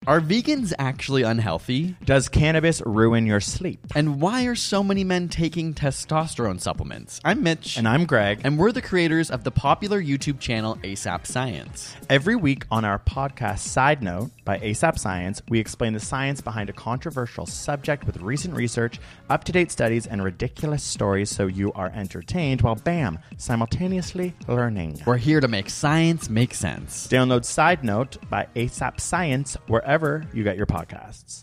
Are vegans actually unhealthy? Does cannabis ruin your sleep? And why are so many men taking testosterone supplements? I'm Mitch. And I'm Greg. And we're the creators of the popular YouTube channel ASAP Science. Every week on our podcast Side Note by ASAP Science, we explain the science behind a controversial subject with recent research, up-to-date studies, and ridiculous stories so you are entertained while, bam, simultaneously learning. We're here to make science make sense. Download Side Note by ASAP Science wherever you get your podcasts.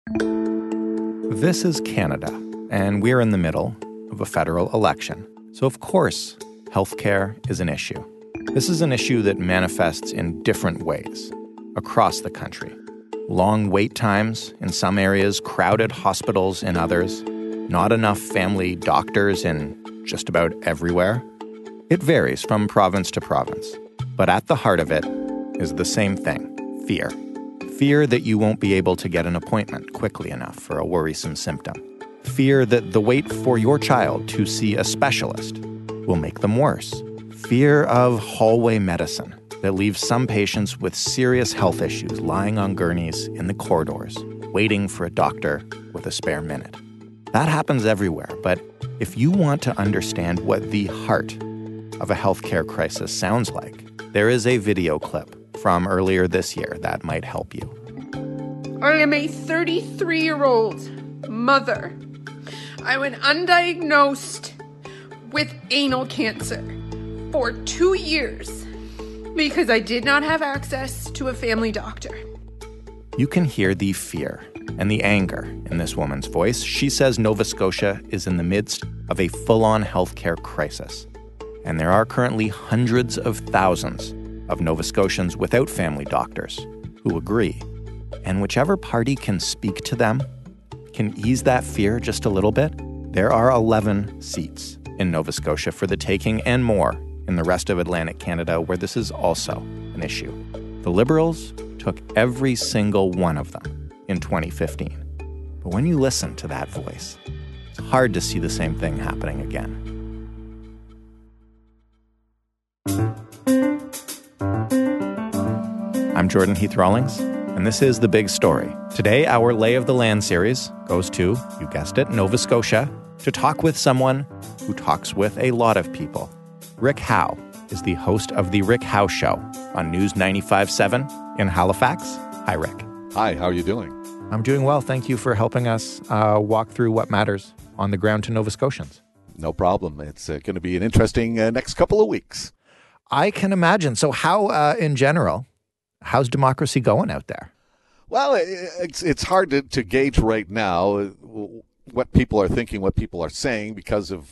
This is Canada, and we're in the middle of a federal election. So, of course, healthcare is an issue. This is an issue that manifests in different ways across the country. Long wait times in some areas, crowded hospitals in others, not enough family doctors in just about everywhere. It varies from province to province. But at the heart of it is the same thing: fear. Fear that you won't be able to get an appointment quickly enough for a worrisome symptom. Fear that the wait for your child to see a specialist will make them worse. Fear of hallway medicine that leaves some patients with serious health issues lying on gurneys in the corridors, waiting for a doctor with a spare minute. That happens everywhere, but if you want to understand what the heart of a healthcare crisis sounds like, there is a video clip from earlier this year that might help you. I am a 33-year-old mother. I went undiagnosed with anal cancer for 2 years because I did not have access to a family doctor. You can hear the fear and the anger in this woman's voice. She says Nova Scotia is in the midst of a full-on healthcare crisis, and there are currently hundreds of thousands of Nova Scotians without family doctors who agree. And whichever party can speak to them, can ease that fear just a little bit. There are 11 seats in Nova Scotia for the taking and more in the rest of Atlantic Canada where this is also an issue. The Liberals took every single one of them in 2015. But when you listen to that voice, it's hard to see the same thing happening again. I'm Jordan Heath Rawlings, and this is The Big Story. Today, our Lay of the Land series goes to, you guessed it, Nova Scotia, to talk with someone who talks with a lot of people. Rick Howe is the host of The Rick Howe Show on News 95.7 in Halifax. Hi, Rick. Hi, how are you doing? I'm doing well. Thank you for helping us walk through what matters on the ground to Nova Scotians. No problem. It's going to be an interesting next couple of weeks. I can imagine. So how, in general, how's democracy going out there? Well, it's hard to gauge right now what people are thinking, what people are saying because of,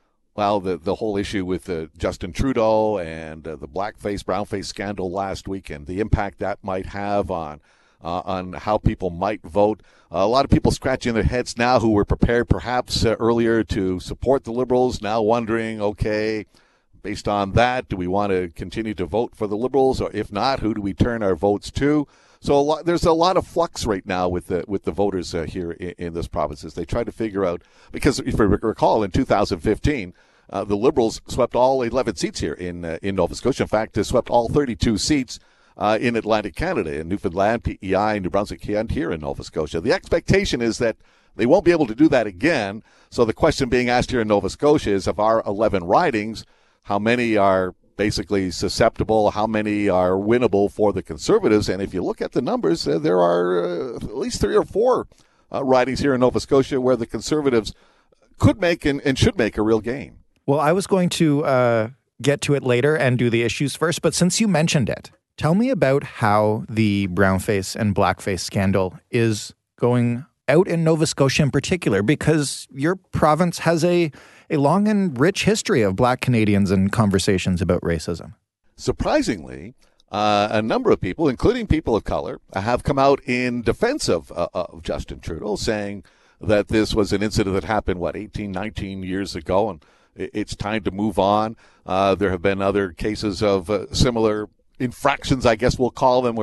the whole issue with Justin Trudeau and the blackface, brownface scandal last week and the impact that might have on how people might vote. A lot of people scratching their heads now who were prepared perhaps earlier to support the Liberals, now wondering, okay, based on that, do we want to continue to vote for the Liberals, or if not, who do we turn our votes to? So there's a lot of flux right now with the voters here in this province as they try to figure out, because if you recall, in 2015, the Liberals swept all 11 seats here in Nova Scotia. In fact, they swept all 32 seats in Atlantic Canada, in Newfoundland, PEI, New Brunswick, and here in Nova Scotia. The expectation is that they won't be able to do that again. So the question being asked here in Nova Scotia is, of our 11 ridings, how many are basically susceptible, how many are winnable for the Conservatives? And if you look at the numbers, there are at least 3 or 4 ridings here in Nova Scotia where the Conservatives could make and should make a real gain. Well, I was going to get to it later and do the issues first, but since you mentioned it, tell me about how the brownface and blackface scandal is going out in Nova Scotia in particular, because your province has a long and rich history of Black Canadians and conversations about racism. Surprisingly, a number of people, including people of color, have come out in defense of Justin Trudeau, saying that this was an incident that happened, 18, 19 years ago, and it's time to move on. There have been other cases of similar infractions, I guess we'll call them, where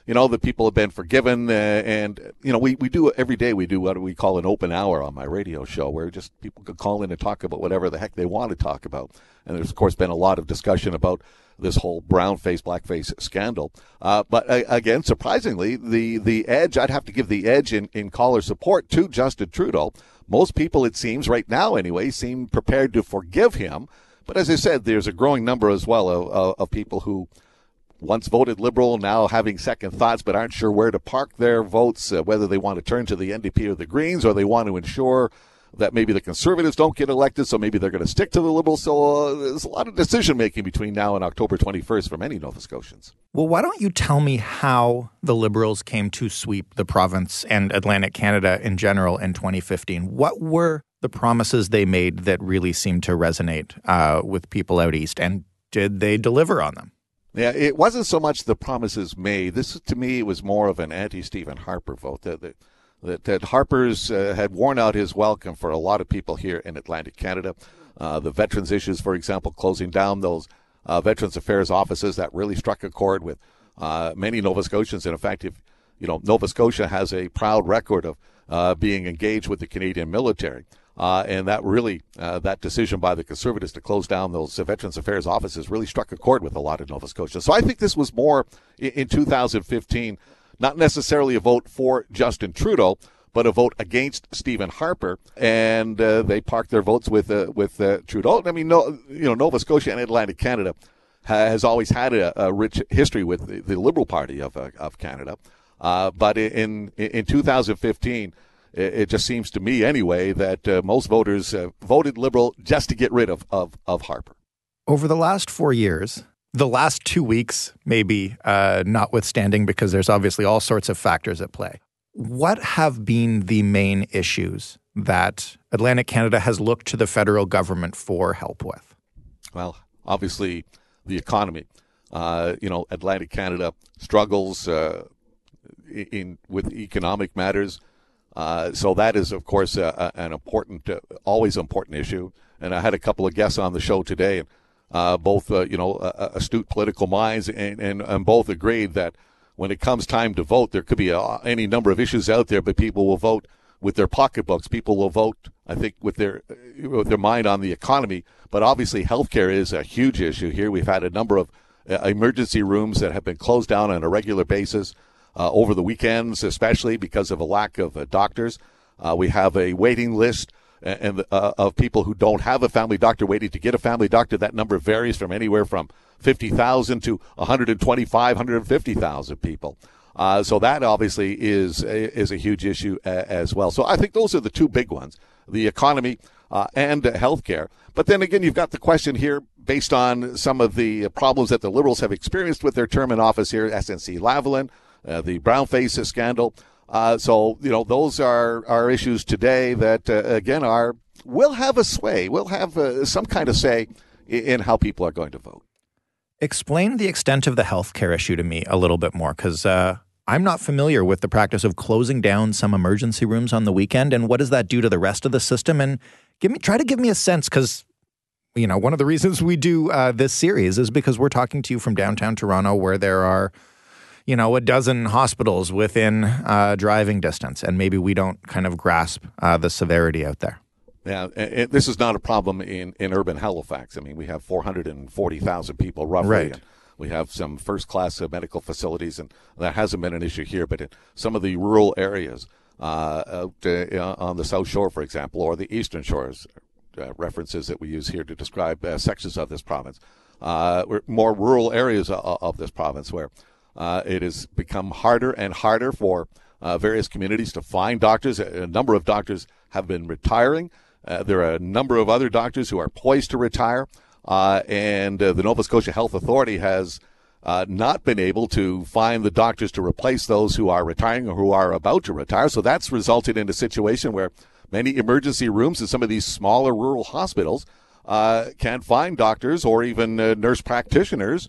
that people have been forgiven. And we do every day. We do what we call an open hour on my radio show, where just people could call in and talk about whatever the heck they want to talk about. And there's, of course, been a lot of discussion about this whole brown-face, blackface scandal. But again, surprisingly, the edge, I'd have to give the edge in caller support to Justin Trudeau. Most people, it seems, right now anyway, seem prepared to forgive him. But as I said, there's a growing number as well of people who once voted Liberal, now having second thoughts, but aren't sure where to park their votes, whether they want to turn to the NDP or the Greens, or they want to ensure that maybe the Conservatives don't get elected, so maybe they're going to stick to the Liberals. So there's a lot of decision-making between now and October 21st for many Nova Scotians. Well, why don't you tell me how the Liberals came to sweep the province and Atlantic Canada in general in 2015? What were the promises they made that really seemed to resonate with people out east, and did they deliver on them? Yeah, it wasn't so much the promises made. This, to me, was more of an anti-Stephen Harper vote. That Harper's had worn out his welcome for a lot of people here in Atlantic Canada. The veterans issues, for example, closing down those Veterans Affairs offices, that really struck a chord with many Nova Scotians. And in fact, Nova Scotia has a proud record of being engaged with the Canadian military. And that really, that decision by the Conservatives to close down those Veterans Affairs offices really struck a chord with a lot of Nova Scotians. So I think this was more in 2015, not necessarily a vote for Justin Trudeau, but a vote against Stephen Harper. And they parked their votes with Trudeau. I mean, Nova Scotia and Atlantic Canada has always had a rich history with the Liberal Party of Canada. But in 2015, it just seems to me anyway that most voters voted Liberal just to get rid of Harper. Over the last 4 years, the last 2 weeks maybe notwithstanding, because there's obviously all sorts of factors at play, what have been the main issues that Atlantic Canada has looked to the federal government for help with? Well, obviously the economy. Atlantic Canada struggles with economic matters. So that is, of course, an important, always important issue. And I had a couple of guests on the show today, and both, astute political minds, and both agreed that when it comes time to vote, there could be any number of issues out there, but people will vote with their pocketbooks. People will vote, I think, with their mind on the economy. But obviously, healthcare is a huge issue here. We've had a number of emergency rooms that have been closed down on a regular basis. Over the weekends, especially because of a lack of doctors. We have a waiting list of people who don't have a family doctor waiting to get a family doctor. That number varies from anywhere from 50,000 to 125,000, 150,000 people. So that obviously is a huge issue as well. So I think those are the two big ones, the economy and healthcare. But then again, you've got the question here based on some of the problems that the Liberals have experienced with their term in office here, SNC-Lavalin, the brownface scandal. So those are issues today that, again, will have a sway, will have some kind of say in how people are going to vote. Explain the extent of the healthcare issue to me a little bit more, because I'm not familiar with the practice of closing down some emergency rooms on the weekend, and what does that do to the rest of the system? And try to give me a sense, because one of the reasons we do this series is because we're talking to you from downtown Toronto, where there are a dozen hospitals within driving distance, and maybe we don't kind of grasp the severity out there. Yeah, this is not a problem in urban Halifax. I mean, we have 440,000 people roughly. Right. And we have some first-class medical facilities, and that hasn't been an issue here. But in some of the rural areas out on the South Shore, for example, or the Eastern Shores, references that we use here to describe sections of this province, more rural areas of this province where it has become harder and harder for various communities to find doctors. A number of doctors have been retiring. There are a number of other doctors who are poised to retire. And the Nova Scotia Health Authority has not been able to find the doctors to replace those who are retiring or who are about to retire. So that's resulted in a situation where many emergency rooms in some of these smaller rural hospitals can't find doctors or even nurse practitioners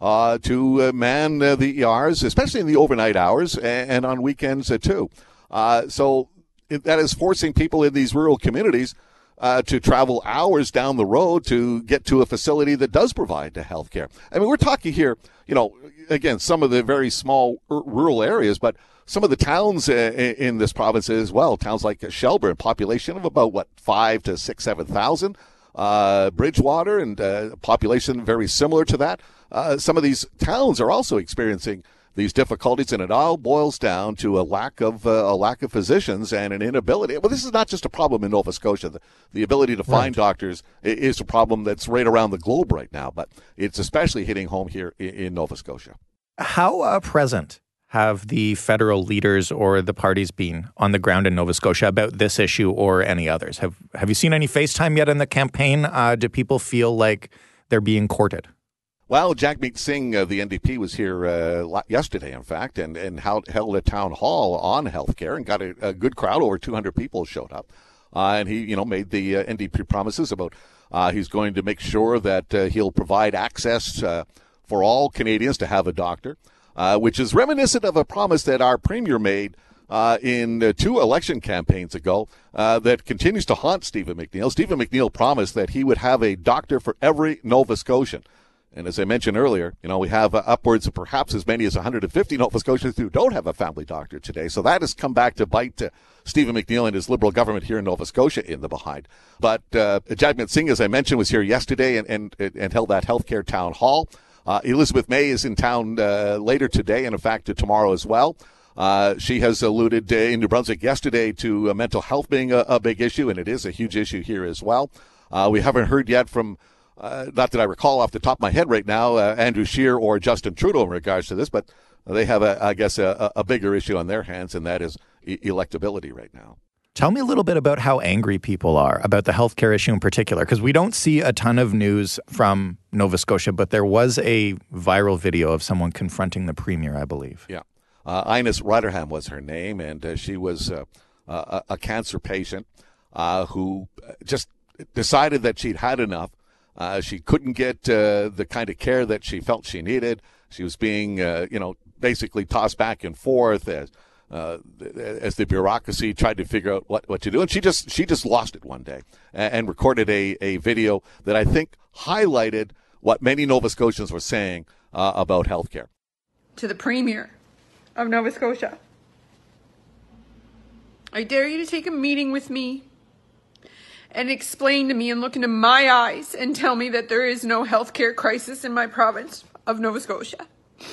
to man the ERs, especially in the overnight hours and on weekends too. So that is forcing people in these rural communities to travel hours down the road to get to a facility that does provide the health care. I mean, we're talking here, again, some of the very small rural areas, but some of the towns in this province as well, towns like Shelburne, population of about, 5 to 6, 7,000. Bridgewater and population very similar to that. Some of these towns are also experiencing these difficulties, and it all boils down to a lack of physicians and an inability. Well, this is not just a problem in Nova Scotia. The ability to find doctors is a problem that's right around the globe right now, but it's especially hitting home here in Nova Scotia. How present have the federal leaders or the parties been on the ground in Nova Scotia about this issue or any others? Have you seen any FaceTime yet in the campaign? Do people feel like they're being courted? Well, Jagmeet Singh, the NDP, was here yesterday, in fact, and held a town hall on healthcare and got a good crowd. Over 200 people showed up. And he, made the NDP promises about he's going to make sure that he'll provide access for all Canadians to have a doctor, which is reminiscent of a promise that our premier made in 2 election campaigns ago that continues to haunt Stephen McNeil. Stephen McNeil promised that he would have a doctor for every Nova Scotian. And as I mentioned earlier, we have upwards of perhaps as many as 150 Nova Scotians who don't have a family doctor today. So that has come back to bite Stephen McNeil and his Liberal government here in Nova Scotia in the behind. But Jagmeet Singh, as I mentioned, was here yesterday and held that healthcare town hall. Elizabeth May is in town later today and, in fact, tomorrow as well. She has alluded in New Brunswick yesterday to mental health being a big issue, and it is a huge issue here as well. We haven't heard yet from not that I recall off the top of my head right now, Andrew Scheer or Justin Trudeau in regards to this, but they have, a bigger issue on their hands, and that is electability right now. Tell me a little bit about how angry people are about the healthcare issue in particular, because we don't see a ton of news from Nova Scotia, but there was a viral video of someone confronting the premier, I believe. Yeah. Ines Rotherham was her name, and she was a cancer patient who just decided that she'd had enough. She couldn't get the kind of care that she felt she needed. She was being, basically tossed back and forth as the bureaucracy tried to figure out what to do. And she just lost it one day and recorded a video that I think highlighted what many Nova Scotians were saying about healthcare. To the Premier of Nova Scotia, I dare you to take a meeting with me and explain to me and look into my eyes and tell me that there is no healthcare crisis in my province of Nova Scotia.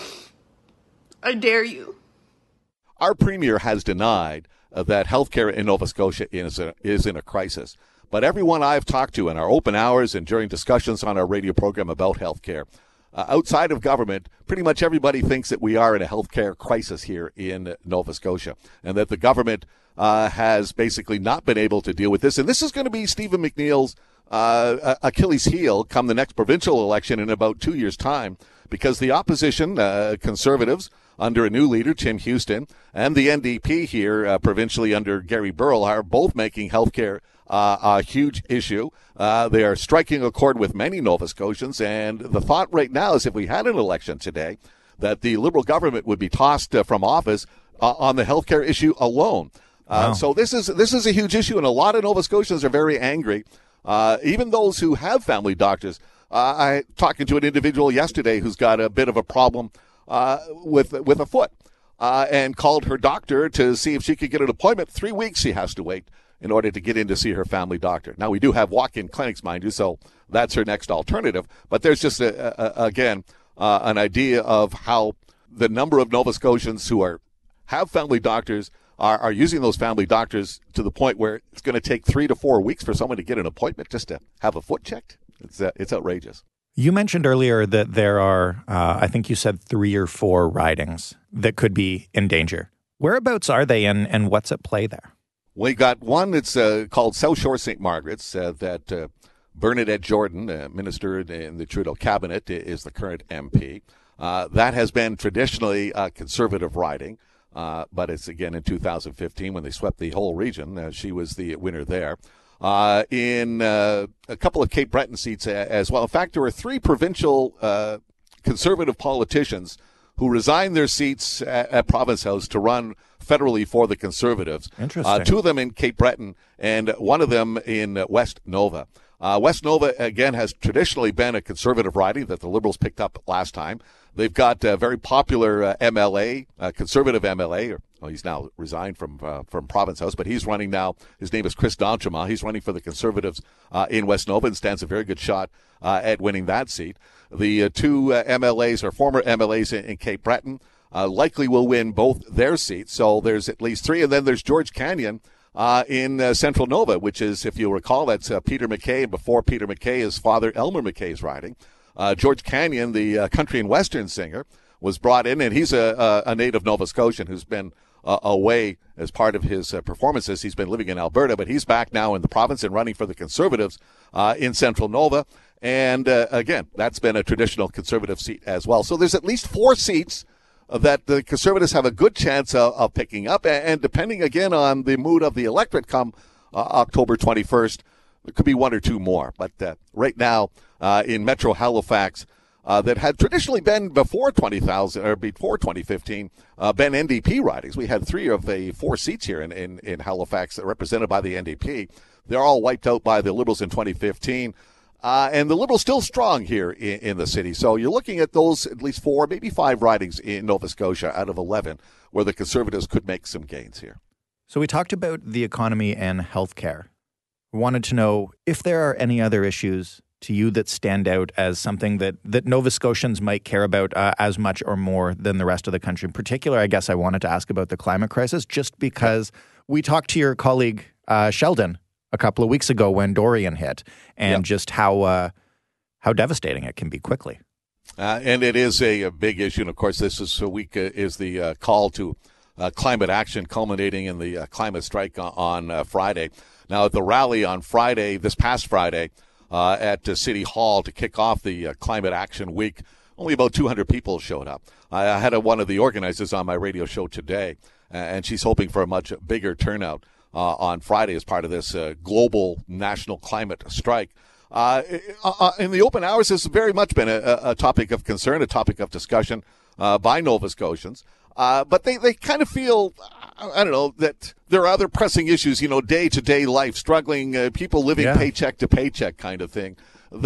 I dare you. Our premier has denied that healthcare in Nova Scotia is in a crisis. But everyone I've talked to in our open hours and during discussions on our radio program about healthcare, outside of government, pretty much everybody thinks that we are in a healthcare crisis here in Nova Scotia, and that the government has basically not been able to deal with this. And this is going to be Stephen McNeil's Achilles heel come the next provincial election in about 2 years' time, because the opposition, Conservatives, under a new leader, Tim Houston, and the NDP here, provincially under Gary Burrell, are both making healthcare a huge issue. They are striking a chord with many Nova Scotians, and the thought right now is if we had an election today, that the Liberal government would be tossed from office on the healthcare issue alone. Wow. So this is a huge issue, and a lot of Nova Scotians are very angry. Even those who have family doctors. I talking to an individual yesterday who's got a bit of a problem with a foot, and called her doctor to see if she could get an appointment. 3 weeks she has to wait in order to get in to see her family doctor. Now, we do have walk-in clinics, mind you, so that's her next alternative. But there's just, an idea of how the number of Nova Scotians who have family doctors are using those family doctors to the point where it's going to take 3 to 4 weeks for someone to get an appointment just to have a foot checked. It's outrageous. You mentioned earlier that there are, I think you said 3 or 4 ridings that could be in danger. Whereabouts are they, and what's at play there? We got one that's called South Shore St. Margaret's that Bernadette Jordan, minister in the Trudeau cabinet, is the current MP. That has been traditionally a conservative riding, but it's again in 2015 when they swept the whole region. She was the winner there. In a couple of Cape Breton seats as well. In fact, there were 3 provincial conservative politicians who resigned their seats at Province House to run federally for the Conservatives. Interesting. Two of them in Cape Breton and one of them in West Nova. West Nova, again, has traditionally been a Conservative riding that the Liberals picked up last time. They've got a very popular MLA, Conservative MLA. He's now resigned from Province House, but he's running now. His name is Chris D'Entremont. He's running for the Conservatives in West Nova and stands a very good shot at winning that seat. The two MLAs are former MLAs in Cape Breton. Likely will win both their seats. So there's at least three. And then there's George Canyon in Central Nova, which is, if you recall, that's Peter MacKay. And before Peter MacKay, his father, Elmer MacKay's riding. George Canyon, the country and western singer, was brought in, and he's a native Nova Scotian who's been away as part of his performances. He's been living in Alberta, but he's back now in the province and running for the Conservatives in Central Nova. And again, that's been a traditional Conservative seat as well. So there's at least 4 seats that the Conservatives have a good chance of picking up. And depending, again, on the mood of the electorate come October 21st, there could be 1 or 2 more. But right now, in Metro Halifax, that had traditionally been before 20,000 or before 2015, been NDP ridings. We had 3 of the 4 seats here in Halifax that represented by the NDP. They're all wiped out by the Liberals in 2015. And the Liberals still strong here in the city. So you're looking at those at least 4, maybe 5 ridings in Nova Scotia out of 11 where the Conservatives could make some gains here. So we talked about the economy and healthcare. We wanted to know if there are any other issues to you that stand out as something that Nova Scotians might care about as much or more than the rest of the country. In particular, I guess I wanted to ask about the climate crisis, just because we talked to your colleague Sheldon a couple of weeks ago when Dorian hit, and just how devastating it can be quickly. And it is a big issue. And of course, this is week is the call to climate action, culminating in the climate strike on Friday. Now, at the rally on Friday, this past Friday, at City Hall to kick off the Climate Action Week, only about 200 people showed up. I had one of the organizers on my radio show today, and she's hoping for a much bigger turnout on Friday as part of this global national climate strike. In the open hours, this has very much been a topic of concern, a topic of discussion by Nova Scotians. But they kind of feel, I don't know, that there are other pressing issues, day-to-day life, struggling people living paycheck to paycheck kind of thing.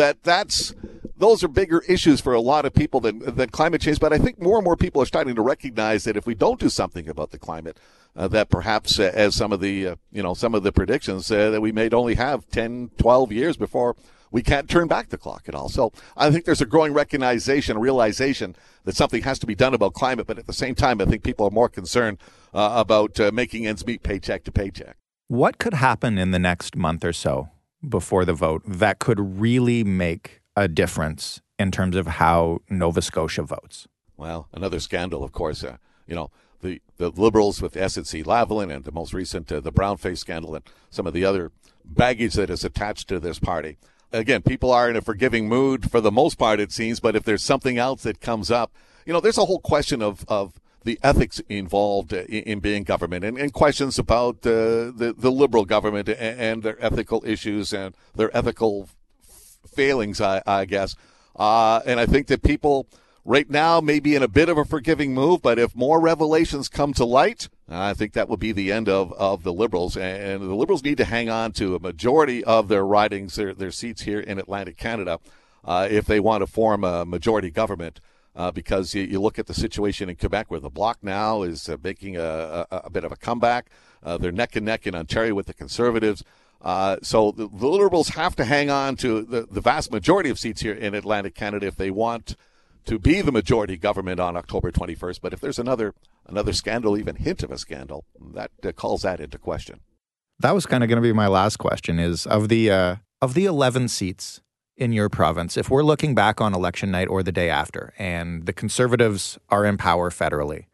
Those are bigger issues for a lot of people than climate change. But I think more and more people are starting to recognize that if we don't do something about the climate, that perhaps as some of the predictions that we may only have 10, 12 years before we can't turn back the clock at all. So I think there's a growing realization that something has to be done about climate. But at the same time, I think people are more concerned about making ends meet paycheck to paycheck. What could happen in the next month or so before the vote that could really make a difference in terms of how Nova Scotia votes? Well, another scandal, of course. The Liberals with SNC-Lavalin and the most recent, the brown-face scandal, and some of the other baggage that is attached to this party. Again, people are in a forgiving mood for the most part, it seems, but if there's something else that comes up, there's a whole question of the ethics involved in being government and questions about the Liberal government and their ethical issues and their ethical failings, I guess. And I think that people right now may be in a bit of a forgiving move, but if more revelations come to light, I think that will be the end of the Liberals. And the Liberals need to hang on to a majority of their ridings, their seats here in Atlantic Canada, if they want to form a majority government. Because you look at the situation in Quebec where the Bloc now is making a bit of a comeback. They're neck and neck in Ontario with the Conservatives. So the Liberals have to hang on to the vast majority of seats here in Atlantic Canada if they want to be the majority government on October 21st. But if there's another scandal, even hint of a scandal, that calls that into question. That was kind of going to be my last question, is of the 11 seats in your province, if we're looking back on election night or the day after, and the Conservatives are in power federally,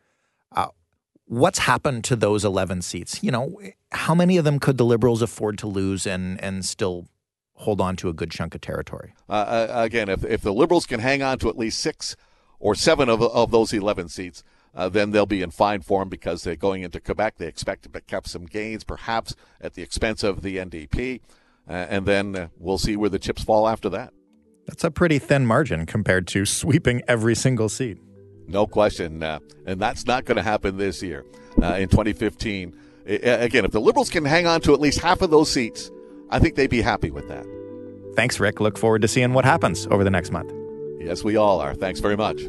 what's happened to those 11 seats? How many of them could the Liberals afford to lose and still hold on to a good chunk of territory? Again, if the Liberals can hang on to at least 6 or 7 of those 11 seats, then they'll be in fine form because they're going into Quebec. They expect to pick up some gains, perhaps at the expense of the NDP. And then we'll see where the chips fall after that. That's a pretty thin margin compared to sweeping every single seat. No question. And that's not going to happen this year. In 2015, again, if the Liberals can hang on to at least half of those seats, I think they'd be happy with that. Thanks, Rick. Look forward to seeing what happens over the next month. Yes, we all are. Thanks very much.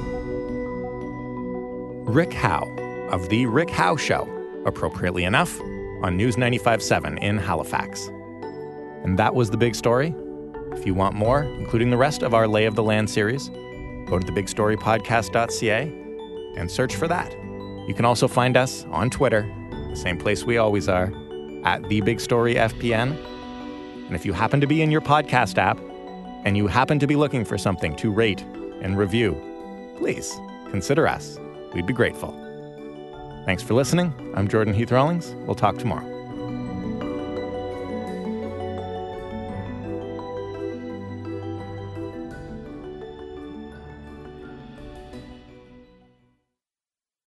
Rick Howe of The Rick Howe Show, appropriately enough, on News 95.7 in Halifax. And that was The Big Story. If you want more, including the rest of our Lay of the Land series, go to thebigstorypodcast.ca and search for that. You can also find us on Twitter, the same place we always are, at TheBigStoryFPN. And if you happen to be in your podcast app and you happen to be looking for something to rate and review, please consider us. We'd be grateful. Thanks for listening. I'm Jordan Heath Rawlings. We'll talk tomorrow.